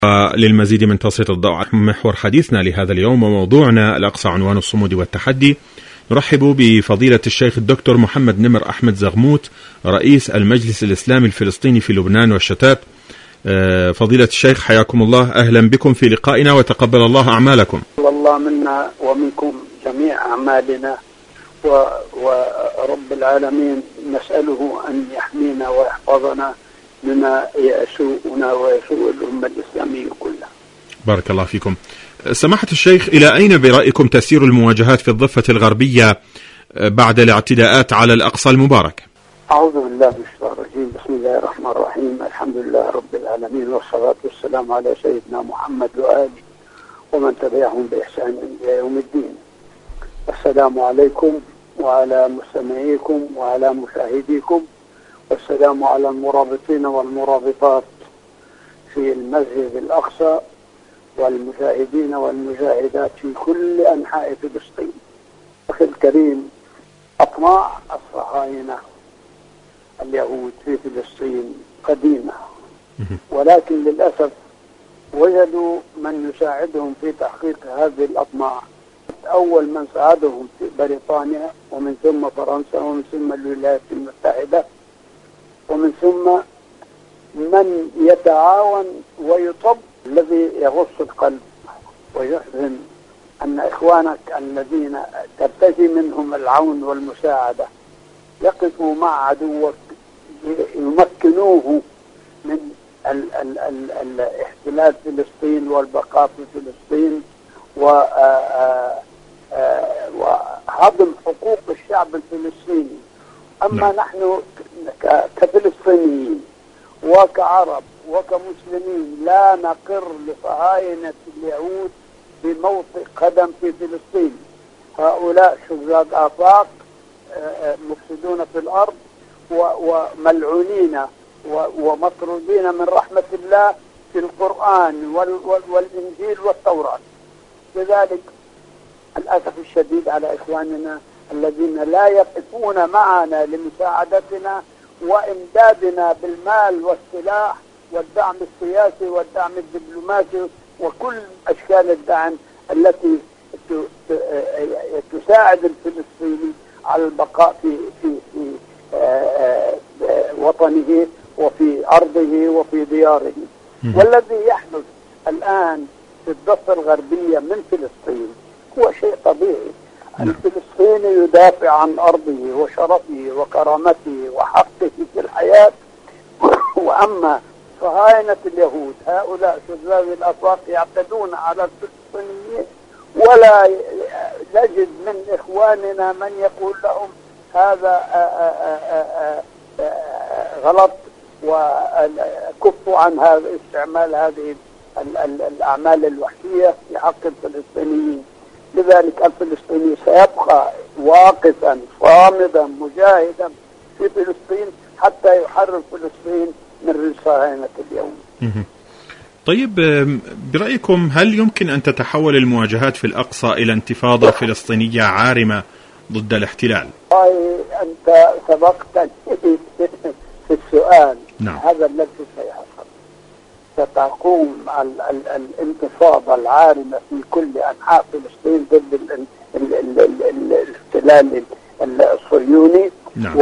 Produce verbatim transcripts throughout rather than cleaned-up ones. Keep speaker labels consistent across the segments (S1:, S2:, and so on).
S1: للمزيد من تسليط الضوء على محور حديثنا لهذا اليوم وموضوعنا الأقصى عنوان الصمود والتحدي، نرحب بفضيلة الشيخ الدكتور محمد نمر أحمد زغموت رئيس المجلس الإسلامي الفلسطيني في لبنان والشتات. فضيلة الشيخ حياكم الله، أهلا بكم في لقائنا وتقبل الله أعمالكم.
S2: الله منا ومنكم جميع أعمالنا، ورب العالمين نسأله أن يحمينا ويحفظنا مما يسوءنا ويسوء الأمة الإسلامية كلها.
S1: بارك الله فيكم. سماحة الشيخ، إلى أين برأيكم تسير المواجهات في الضفة الغربية بعد الاعتداءات على الأقصى المبارك؟
S2: أعوذ بالله من الشيطان الرجيم، بسم الله الرحمن الرحيم، الحمد لله رب العالمين، والصلاة والسلام على سيدنا محمد وآله ومن تبعهم بإحسان إلى يوم الدين. السلام عليكم وعلى مستمعيكم وعلى مشاهديكم، والسلام على المرابطين والمرابطات في المسجد الأقصى والمجاهدين والمجاهدات في كل أنحاء فلسطين. أخي الكريم، أطماع الصهاينة اليهود في فلسطين قديمة، ولكن للأسف وجدوا من يساعدهم في تحقيق هذه الأطماع. أول من ساعدهم في بريطانيا، ومن ثم فرنسا، ومن ثم الولايات المتحدة، ومن ثم من يتعاون ويطب. الذي يغص القلب ويحزن أن إخوانك الذين ترتجي منهم العون والمساعدة يقفوا مع عدوك يمكنوه من ال ال ال الاحتلال فلسطين والبقاء في فلسطين وهضم حقوق الشعب الفلسطيني. أما نحن كفلسطينيين وكعرب وكمسلمين لا نقر لصهاينة اليهود بموطئ قدم في فلسطين. هؤلاء شذاذ آفاق مفسدون في الأرض وملعونين ومطرودين من رحمة الله في القرآن والإنجيل والتوراة. لذلك الأسف الشديد على إخواننا الذين لا يقفون معنا لمساعدتنا وإمدادنا بالمال والسلاح والدعم السياسي والدعم الدبلوماسي وكل أشكال الدعم التي تساعد الفلسطيني على البقاء في في في وطنه وفي أرضه وفي دياره. والذي يحدث الآن في الضفة الغربية من فلسطين هو شيء طبيعي. الفلسطيني يدافع عن أرضه وشرفه وكرامته وحقه في الحياة، وأما صهاينة اليهود هؤلاء شذاذ الآفاق يعتدون على الفلسطينيين، ولا نجد من إخواننا من يقول لهم هذا غلط وكفوا عن هذا استعمال هذه الأعمال الوحشية في حق الفلسطينيين. لذلك الفلسطيني سيبقى واقفا صامدا مجاهدا في فلسطين حتى يحرر فلسطين من صهاينة اليوم.
S1: طيب، برأيكم هل يمكن أن تتحول المواجهات في الأقصى إلى انتفاضة فلسطينية عارمة ضد الاحتلال؟
S2: أنت سبقتني في السؤال.
S1: نعم.
S2: هذا الذي سيحصل. ستقوم ال ال الانتفاضة العارمة في كل أنحاء فلسطين ضد ال ال ال ال ال الاحتلال الصهيوني.
S1: نعم.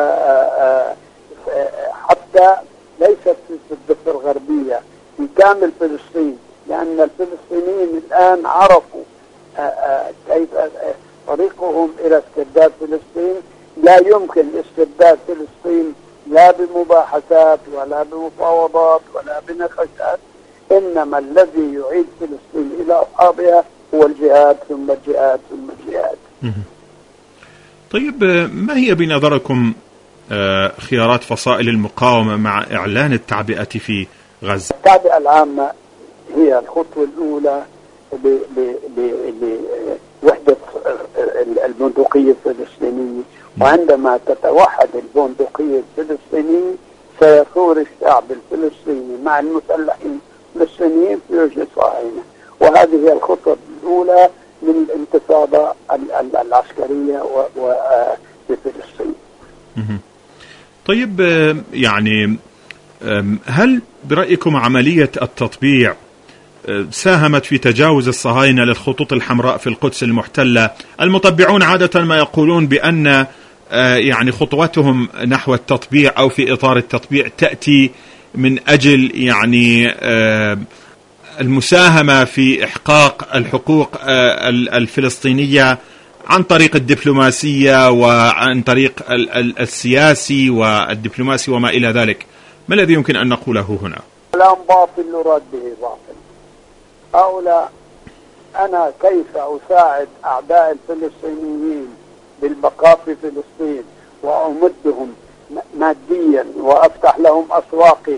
S2: وحتى ليست في الضفة الغربية، في كامل فلسطين، لأن الفلسطينيين الآن عرفوا كيف طريقهم إلى استرداد فلسطين. لا يمكن استرداد فلسطين لا بمباحثات ولا بمفاوضات ولا بنقاشات، إنما الذي يعيد فلسطين إلى أصحابها هو الجهاد ثم الجهاد ثم الجهاد.
S1: طيب، ما هي بنظركم خيارات فصائل المقاومة مع إعلان التعبئة في غزة؟
S2: التعبئة العامة هي الخطوة الأولى لوحدة البندقية الفلسطينية، وعندما تتوحد البندقية الفلسطينية سيثور الشعب الفلسطيني مع المسلحين الفلسطينيين في وجه صهاينة، وهذه هي الخطوة الأولى للانتفاضة العسكرية في فلسطين.
S1: طيب، يعني هل برأيكم عملية التطبيع ساهمت في تجاوز الصهاينة للخطوط الحمراء في القدس المحتلة. المطبعون عادة ما يقولون بأن يعني خطوتهم نحو التطبيع أو في إطار التطبيع تأتي من أجل يعني المساهمة في إحقاق الحقوق الفلسطينية عن طريق الدبلوماسية وعن طريق السياسي والدبلوماسي وما إلى ذلك. ما الذي يمكن أن نقوله هنا؟
S2: كلام باطل يراد به باطل. هؤلاء أنا كيف أساعد أعداء الفلسطينيين بالبقاء في فلسطين وأمدهم ماديا وأفتح لهم أسواقي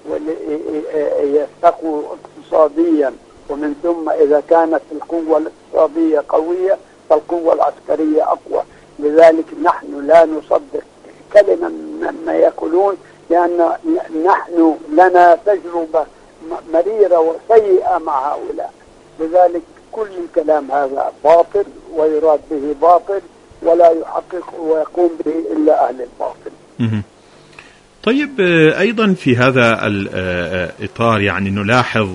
S2: ويستقوا اقتصاديا، ومن ثم إذا كانت القوة الاقتصادية قوية فالقوة العسكرية أقوى. لذلك نحن لا نصدق كلمة مما يقولون، لأن نحن لنا تجربة مريرة وسيئة مع هؤلاء. لذلك كل الكلام هذا باطل ويراد به باطل ولا يحقق ويقوم به إلا أهل الباطل.
S1: طيب أيضا في هذا الإطار يعني نلاحظ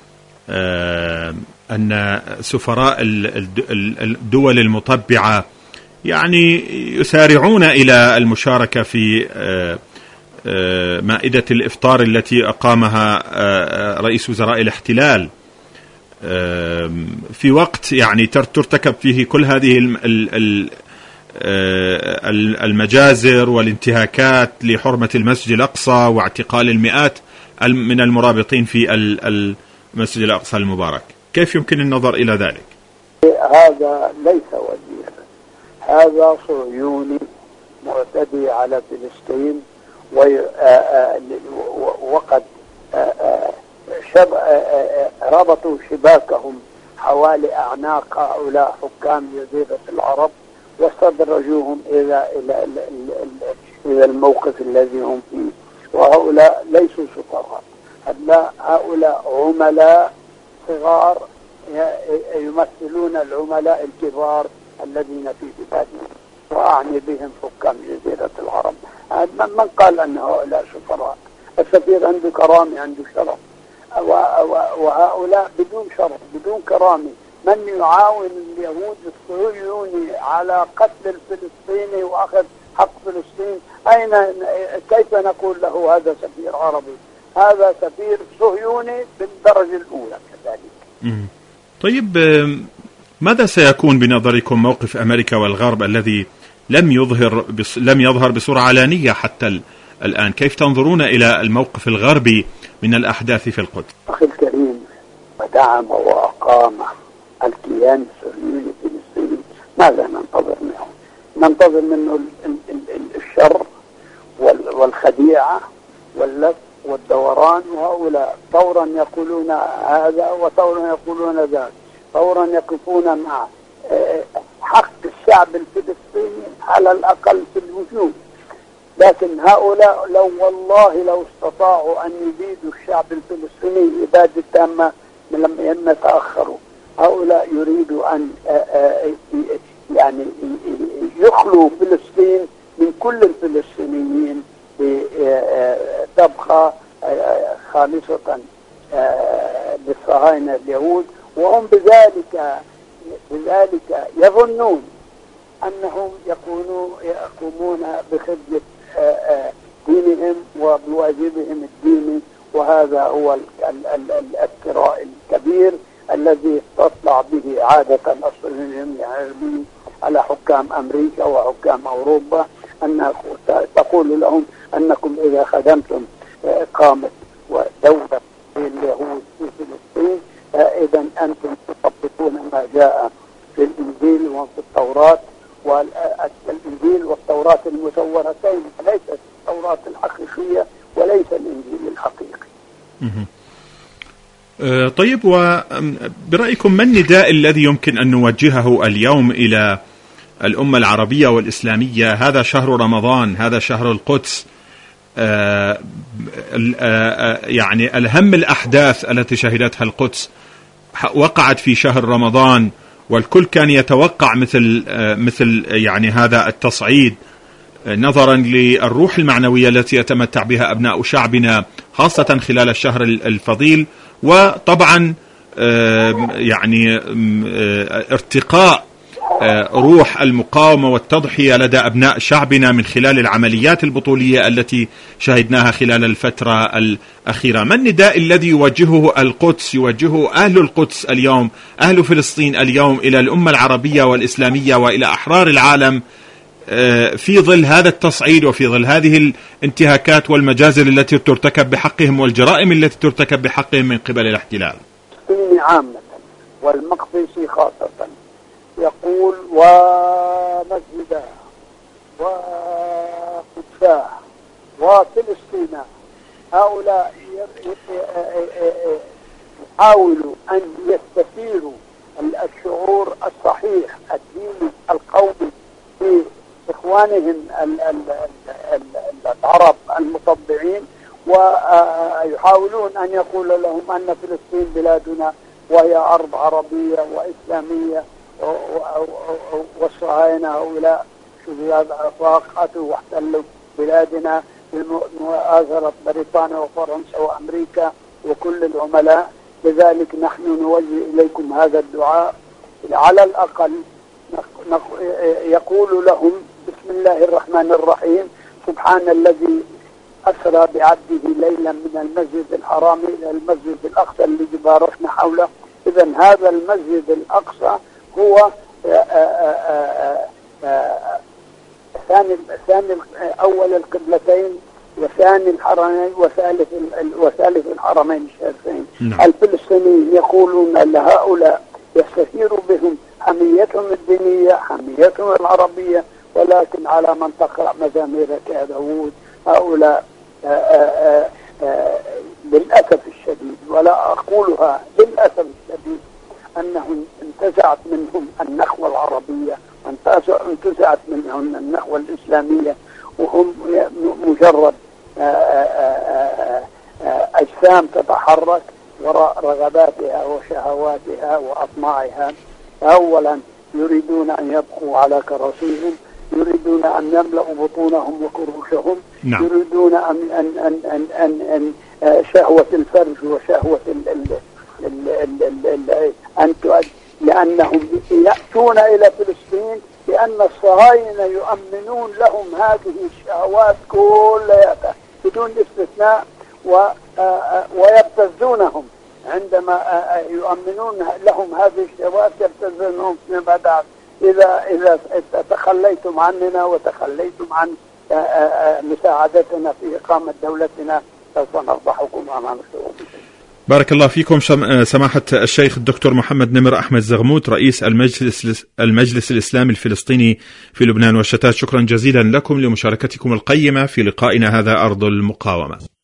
S1: أن سفراء الدول المطبعة يعني يسارعون إلى المشاركة في مائدة الإفطار التي أقامها رئيس وزراء الاحتلال في وقت يعني ترتكب فيه كل هذه المجازر والانتهاكات لحرمة المسجد الأقصى واعتقال المئات من المرابطين في المسجد الأقصى المبارك. كيف يمكن النظر إلى ذلك؟
S2: هذا ليس وزيرا، هذا صهيوني معتدي على فلسطين، وقد ربطوا شباكهم حوالي أعناق هؤلاء حكام جزيرة العرب واستدرجوهم إلى إلى إلى الموقف الذي هم فيه. وهؤلاء ليسوا سفراء، هؤلاء عملاء صغار يمثلون العملاء الكبار الذين في بلادهم، وأعني بهم حكام جزيرة العرب. من قال أن هؤلاء سفراء؟ السفير عنده كرامة، عنده شرف، وهؤلاء بدون شرف بدون كرامة. من يعاون اليهود الصهيوني على قتل الفلسطيني وأخذ حق فلسطين، أين كيف نقول له هذا سفير عربي؟ هذا سفير صهيوني بالدرجة الأولى كذلك.
S1: طيب ماذا سيكون بنظركم موقف أمريكا والغرب الذي لم يظهر بص... لم يظهر بصورة علانية حتى الآن؟ كيف تنظرون إلى الموقف الغربي من الأحداث في القدس؟
S2: أخي الكريم، ودعم وأقام الكيان الصهيوني الفلسطيني، ماذا ننتظر منه؟ ننتظر منه الشر والخديعة واللف والدوران. وهؤلاء طورا يقولون هذا وطورا يقولون ذاك، طورا يقفون مع حق الشعب الفلسطيني على الأقل في الوجود. لكن هؤلاء لو والله لو استطاعوا أن يبيدوا الشعب الفلسطيني إبادة تامة لم يتأخروا. هؤلاء يريدوا أن يعني يخلوا فلسطين من كل الفلسطينيين تبقى خالصة للصهاينة اليهود، وهم بذلك بذلك يظنون أنهم يكونوا يقومون بخدمة دينهم وبواجبهم الديني. وهذا هو الافتراء الكبير الذي تطلع به عادة الصهيونيين العربيين على حكام أمريكا وحكام أوروبا، أن تقول لهم أنكم إذا خدمتم إقامة ودولة اليهود في فلسطين إذا أنتم تطبقون ما جاء في الإنجيل وفي التوراة، والإنجيل والتوراة المزورتين، ليست التوراة الحقيقية وليس الإنجيل الحقيقي.
S1: طيب، وبرأيكم ما النداء الذي يمكن أن نوجهه اليوم إلى الأمة العربية والإسلامية؟ هذا شهر رمضان، هذا شهر القدس، يعني الهم الأحداث التي شهدتها القدس وقعت في شهر رمضان، والكل كان يتوقع مثل مثل يعني هذا التصعيد نظرا للروح المعنوية التي يتمتع بها أبناء شعبنا خاصة خلال الشهر الفضيل، وطبعا يعني ارتقاء روح المقاومة والتضحية لدى أبناء شعبنا من خلال العمليات البطولية التي شهدناها خلال الفترة الأخيرة. ما النداء الذي يوجهه القدس يوجهه أهل القدس اليوم، أهل فلسطين اليوم، إلى الأمة العربية والإسلامية وإلى أحرار العالم في ظل هذا التصعيد وفي ظل هذه الانتهاكات والمجازر التي ترتكب بحقهم والجرائم التي ترتكب بحقهم من قبل الاحتلال؟
S2: عامة والمقدسي خاصة يقول ومسجدا وقدساه وفلسطين، هؤلاء يحاولوا أن يستثيروا الشعور الصحيح الديني القومي في إخوانهم العرب المطبعين، ويحاولون أن يقول لهم أن فلسطين بلادنا وهي أرض عربية وإسلامية، والصهاينة هؤلاء شباب قاتلوا واحتلوا بلادنا بمؤازرة بريطانيا وفرنسا وأمريكا وكل العملاء. لذلك نحن نوجه إليكم هذا الدعاء، على الأقل يقول لهم بسم الله الرحمن الرحيم، سبحان الذي أسرى بعبده ليلا من المسجد الحرام إلى المسجد الأقصى الذي باركنا حوله. إذن هذا المسجد الأقصى هو ثاني ثاني أول القبلتين وثاني الحرمين وثالث وثالث الحرمين الشريفين. الفلسطينيين يقولون لهؤلاء يستثير بهم حميتهم الدينية حميتهم العربية، ولكن على من تقرأ مزاميرك يا داود هؤلاء آآ آآ للأسف الشديد، ولا أقولها للأسف الشديد، أنهم انتزعت منهم النخوة العربية وانتزعت منهم النخوة الإسلامية، وهم مجرد آآ آآ أجسام تتحرك وراء رغباتها وشهواتها وأطماعها. أولا يريدون أن يبقوا على كراسيهم، يريدون أن يملأوا بطونهم وكروشهم، نعم. يريدون أن أن أن أن أن, أن شهوة الفرج وشهوة ال ال ال ال ال ال أن تؤدي، لأنهم يأتون إلى فلسطين لأن الصهاينة يؤمنون لهم هذه الشهوات كلها بدون استثناء، ويبتزونهم عندما يؤمنون لهم هذه الشهوات، يبتزونهم فيما بعد. إذا إذا تخليتم عننا وتخليتم عن مساعدتنا في إقامة دولتنا سوف نفضحكم أمام الشعوب.
S1: بارك الله فيكم سماحة الشيخ الدكتور محمد نمر أحمد زغموت، رئيس المجلس المجلس الإسلامي الفلسطيني في لبنان والشتات. شكرا جزيلا لكم لمشاركتكم القيمة في لقائنا هذا أرض المقاومة.